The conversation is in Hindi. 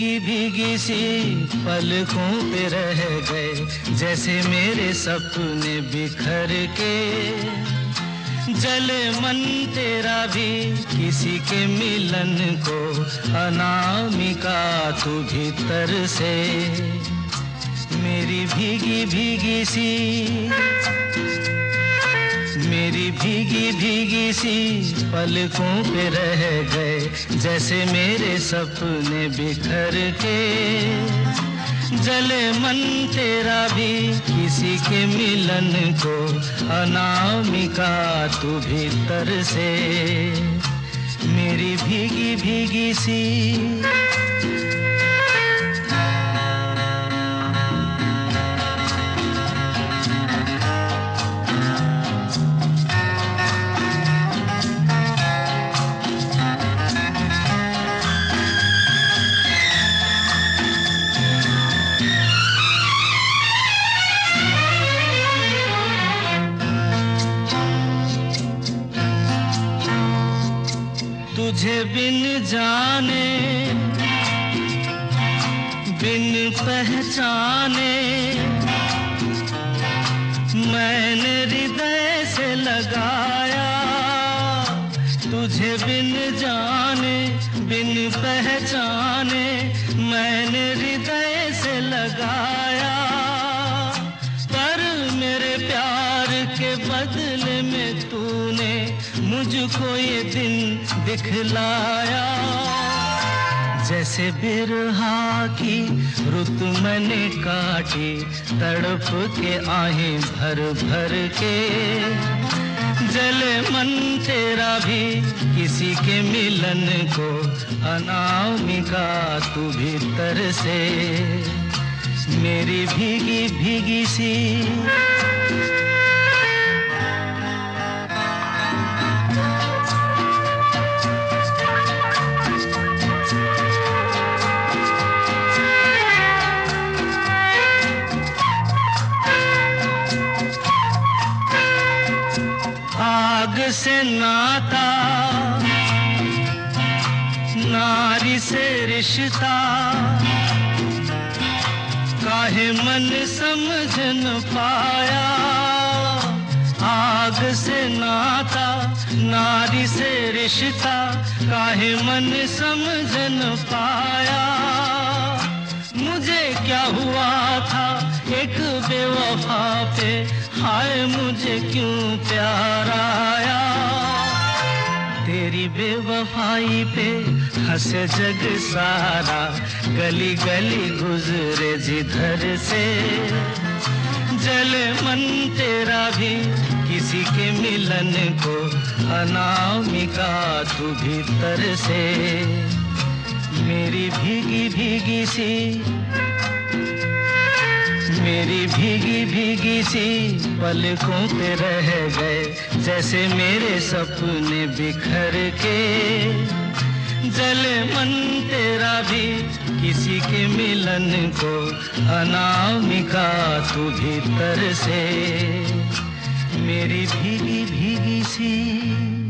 भीगी भीगी सी पलकों पे रह गए, जैसे मेरे सपने बिखर के। जले मन तेरा भी किसी के मिलन को, अनामिका तू भीतर से। मेरी भीगी भीगी सी, मेरी भीगी भीगी सी पलकों पे रह गए, जैसे मेरे सपने बिखर के। जले मन तेरा भी किसी के मिलन को, अनामिका तू भीतर से। मेरी भीगी भीगी सी। तुझे बिन जाने बिन पहचाने, मैंने हृदय से लगाया। तुझे बिन जाने बिन पहचाने, मैंने हृदय से लगाया। पर मेरे प्यार के बदले में तूने मुझको ये दिन दिखलाया। जैसे बिरहा की रुत मैंने काटी, तड़प के आहें भर भर के। जले मन तेरा भी किसी के मिलन को, अनामिका तू भीतर से। मेरी भीगी भीगी सी। आग से नाता, नारी से रिश्ता, काहे मन समझ न पाया। आग से नाता, नारी से रिश्ता, काहे मन समझ न पाया। मुझे क्या हुआ था एक बेवफा पे, हाय मुझे क्यों प्यार आया। तेरी बेवफाई पे हंसे जग सारा, गली गली गुजरे जिधर से। जले मन तेरा भी किसी के मिलन को, अनामिका तू भीतर से। मेरी भीगी भीगी सी, मेरी भीगी भीगी सी पलकों पे रह गए, जैसे मेरे सपने बिखर के। जले मन तेरा भी किसी के मिलन को, अनामिका तू भीतर से। मेरी भीगी भीगी सी।